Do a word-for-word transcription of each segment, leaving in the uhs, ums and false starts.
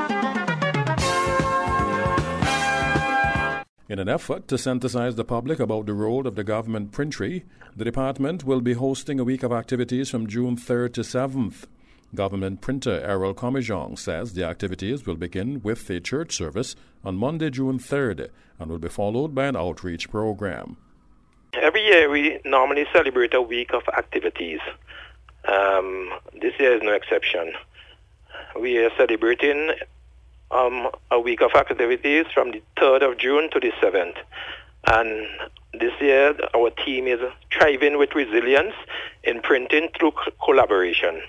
In an effort to sensitize the public about the role of the government printry, the department will be hosting a week of activities from June third to seventh. Government printer Errol Comijong says the activities will begin with a church service on Monday, June third, and will be followed by an outreach program. Every year we normally celebrate a week of activities. Um, this year is no exception. We are celebrating Um, a week of activities from the third of June to the seventh. And this year, our theme is Thriving with Resilience in Printing Through c- Collaboration.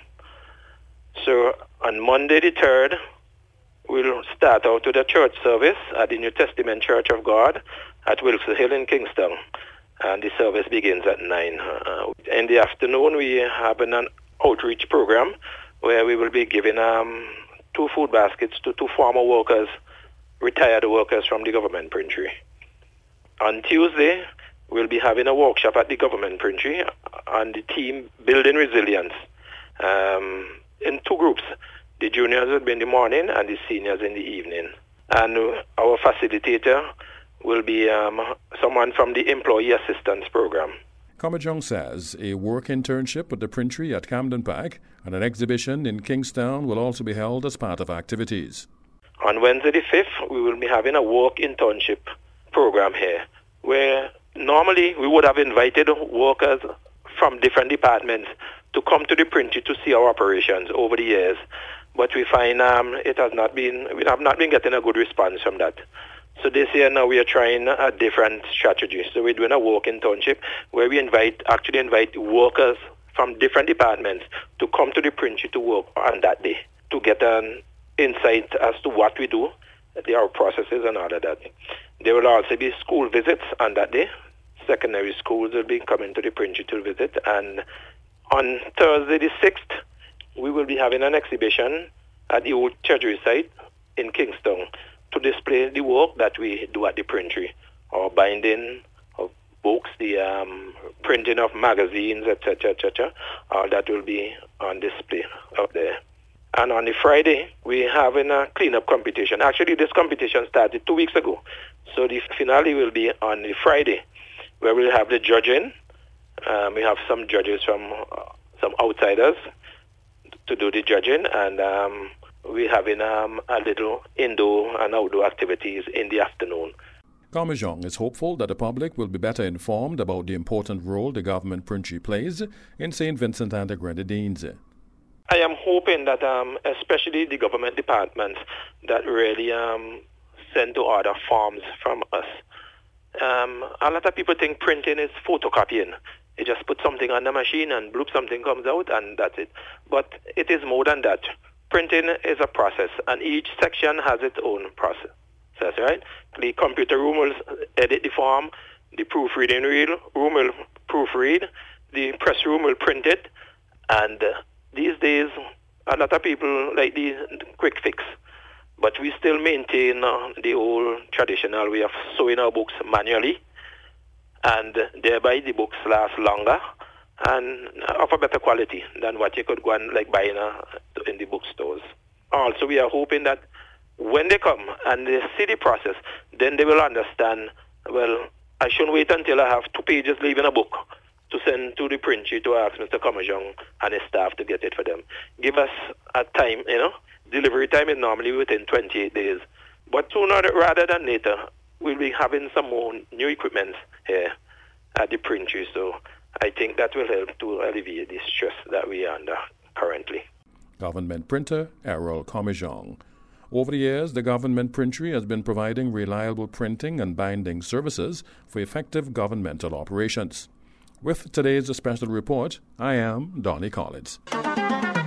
So on Monday the third, we'll start out with a church service at the New Testament Church of God at Wilkes Hill in Kingston. And the service begins at nine. Uh, in the afternoon, we have an outreach program where we will be giving um, two food baskets to two former workers, retired workers from the government printry. On Tuesday, we'll be having a workshop at the government printry on the theme Building Resilience um, in two groups. The juniors will be in the morning and the seniors in the evening. And our facilitator will be um, someone from the Employee Assistance Program. Comijong says a work internship with the printry at Camden Park and an exhibition in Kingstown will also be held as part of activities. On Wednesday the fifth, we will be having a work internship program here, where normally we would have invited workers from different departments to come to the printry to see our operations over the years. But we find um, it has not been, we have not been getting a good response from that. So this year now we are trying a different strategy. So we're doing a work internship where we invite, actually invite workers from different departments to come to the printry to work on that day, to get an insight as to what we do, our processes and all of that. There will also be school visits on that day. Secondary schools will be coming to the printry to visit. And on Thursday the sixth, we will be having an exhibition at the old Treasury site in Kingston to display the work that we do at the printry, our binding of books, the um, printing of magazines, et cetera, et cetera. All that will be on display up there. And on the Friday, we're having a cleanup competition. Actually, this competition started two weeks ago. So the finale will be on the Friday, where we'll have the judging. Um, we have some judges from uh, some outsiders to do the judging, and um, we're having um, a little indoor and outdoor activities in the afternoon. Comijong is hopeful that the public will be better informed about the important role the government printry plays in Saint Vincent and the Grenadines. I am hoping that um, especially the government departments that really um, send to order forms from us. Um, a lot of people think printing is photocopying. You just put something on the machine and bloop, something comes out and that's it. But it is more than that. Printing is a process, and each section has its own process, right? The computer room will edit the form, the proofreading room will proofread, the press room will print it, and uh, these days, a lot of people like the quick fix. But we still maintain uh, the old traditional way of sewing our books manually, and thereby the books last longer and of a better quality than what you could go and like buy in, a, in the bookstores. Also, we are hoping that when they come and they see the process, then they will understand, well, I shouldn't wait until I have two pages leaving a book to send to the printry to ask Mister Comijong and his staff to get it for them. Give us a time, you know. Delivery time is normally within twenty-eight days. But sooner rather than later, we'll be having some more new equipment here at the printry. So I think that will help to alleviate the stress that we are under currently. Government printer Errol Comijong. Over the years, the government printry has been providing reliable printing and binding services for effective governmental operations. With today's special report, I am Donnie Collins.